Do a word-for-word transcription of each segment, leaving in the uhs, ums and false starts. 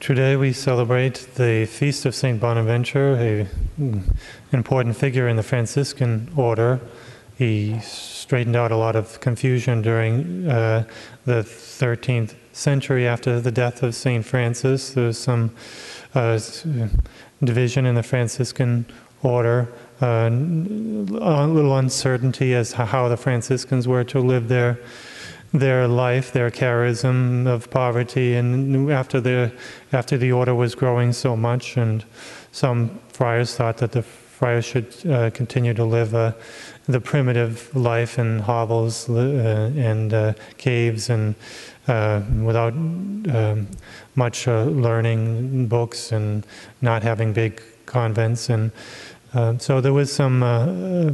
Today we celebrate the Feast of Saint Bonaventure, an important figure in the Franciscan order. He straightened out a lot of confusion during uh, the thirteenth century after the death of Saint Francis. There was some uh, division in the Franciscan order, uh, a little uncertainty as to how the Franciscans were to live their their life, their charism of poverty, and after the after the order was growing so much, and some friars thought that the friars should uh, continue to live uh, the primitive life in hovels uh, and uh, caves, and uh, without um, much uh, learning, books, and not having big convents, and uh, so there was some Uh,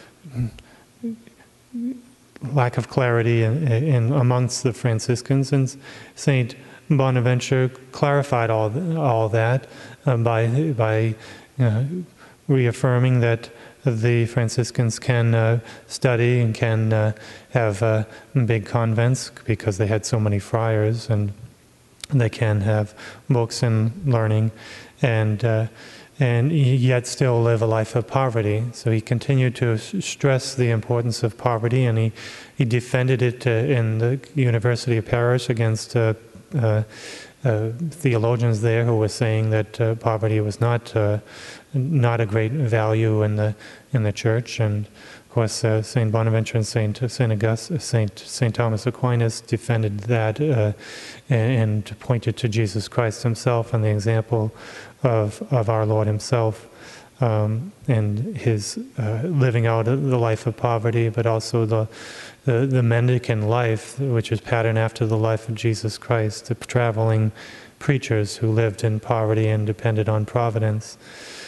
lack of clarity in, in amongst the Franciscans, and Saint Bonaventure clarified all all that uh, by by uh, reaffirming that the Franciscans can uh, study and can uh, have uh, big convents because they had so many friars, and they can have books and learning, and uh, and yet still live a life of poverty. So he continued to stress the importance of poverty, and he, he defended it uh, in the University of Paris against uh, uh, uh, theologians there who were saying that uh, poverty was not uh, not a great value in the in the church. And of course, uh, Saint Bonaventure and Saint Saint August, Saint Saint Thomas Aquinas defended that uh, and, and pointed to Jesus Christ himself and the example of of our Lord himself, um, and his uh, living out the life of poverty, but also the, the the mendicant life, which is patterned after the life of Jesus Christ, the traveling preachers who lived in poverty and depended on providence.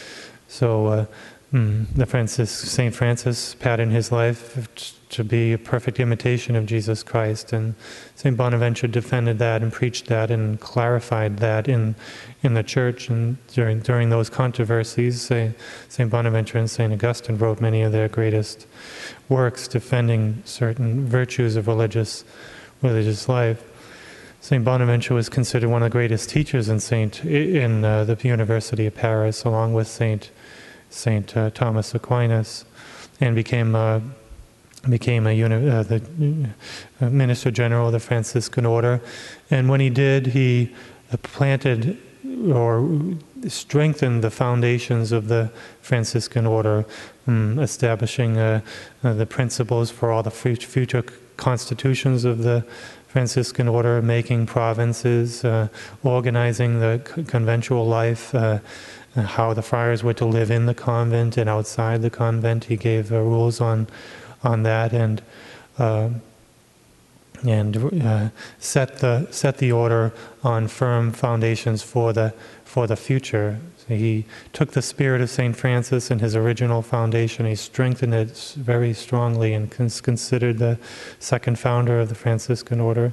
So uh, mm, the Francis, Saint Francis patterned his life to be a perfect imitation of Jesus Christ, and Saint Bonaventure defended that and preached that and clarified that in in the church. And during during those controversies, Saint Bonaventure and Saint Augustine wrote many of their greatest works defending certain virtues of religious religious life. Saint Bonaventure was considered one of the greatest teachers in Saint in uh, the University of Paris, along with Saint Saint uh, Thomas Aquinas, and became uh, became a uni- uh, the uh, Minister General of the Franciscan Order. And when he did, he planted or strengthened the foundations of the Franciscan Order, um, establishing uh, uh, the principles for all the future constitutions of the Franciscan Order, making provinces, uh, organizing the conventual life, uh, how the friars were to live in the convent and outside the convent. He gave uh, rules on on that, and uh, and uh, set the set the order on firm foundations for the for the future. So he took the spirit of Saint Francis and his original foundation. He strengthened it very strongly, and is considered the second founder of the Franciscan order.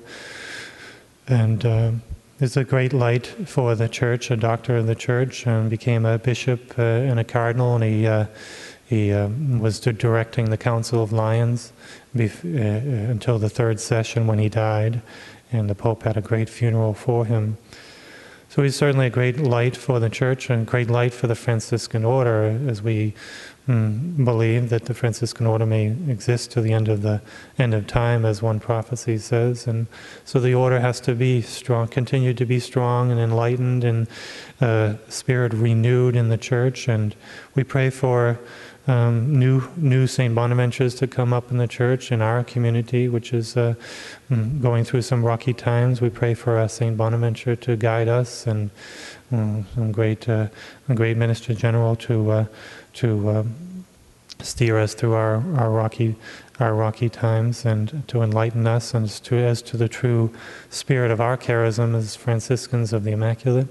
And uh, is a great light for the church, a doctor of the church, and became a bishop uh, and a cardinal. And he uh, he uh, was directing the Council of Lyons bef- uh, until the third session when he died, and the Pope had a great funeral for him. So he's certainly a great light for the church and a great light for the Franciscan order, as we mm, believe that the Franciscan order may exist to the end of the end of time, as one prophecy says. And so the order has to be strong, continue to be strong and enlightened, and uh, spirit renewed in the church. And we pray for Um, new new Saint Bonaventures to come up in the church, in our community, which is uh, going through some rocky times. We pray for uh, Saint Bonaventure to guide us, and um, some great uh, a great Minister General to uh, to uh, steer us through our, our rocky our rocky times, and to enlighten us and as to as to the true spirit of our charism as Franciscans of the Immaculate.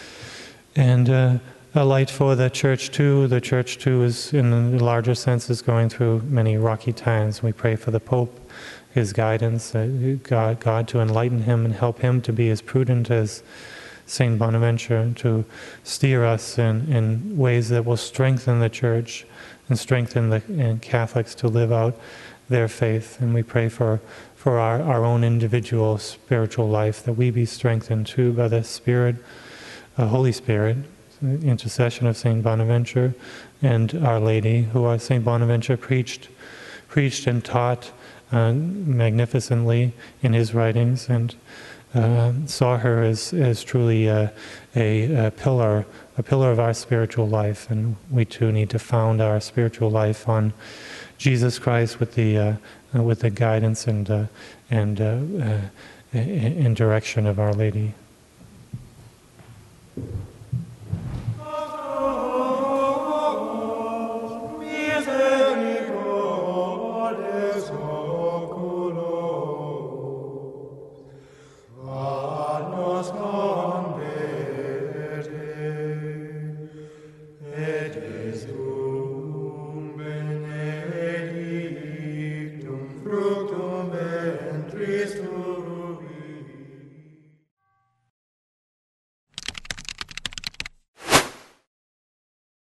And uh, a light for the church too. The church too is, in a larger sense, is going through many rocky times. We pray for the Pope, his guidance, uh, God, God to enlighten him and help him to be as prudent as Saint Bonaventure, to steer us in, in ways that will strengthen the church and strengthen the and Catholics to live out their faith. And we pray for, for our, our own individual spiritual life, that we be strengthened too by the Spirit, uh, Holy Spirit, intercession of Saint Bonaventure, and Our Lady, who uh, Saint Bonaventure preached, preached and taught uh, magnificently in his writings, and uh, saw her as, as truly a, a, a pillar, a pillar of our spiritual life. And we too need to found our spiritual life on Jesus Christ with the uh, with the guidance and uh, and uh, uh, and direction of Our Lady. Fructum ventris tuum.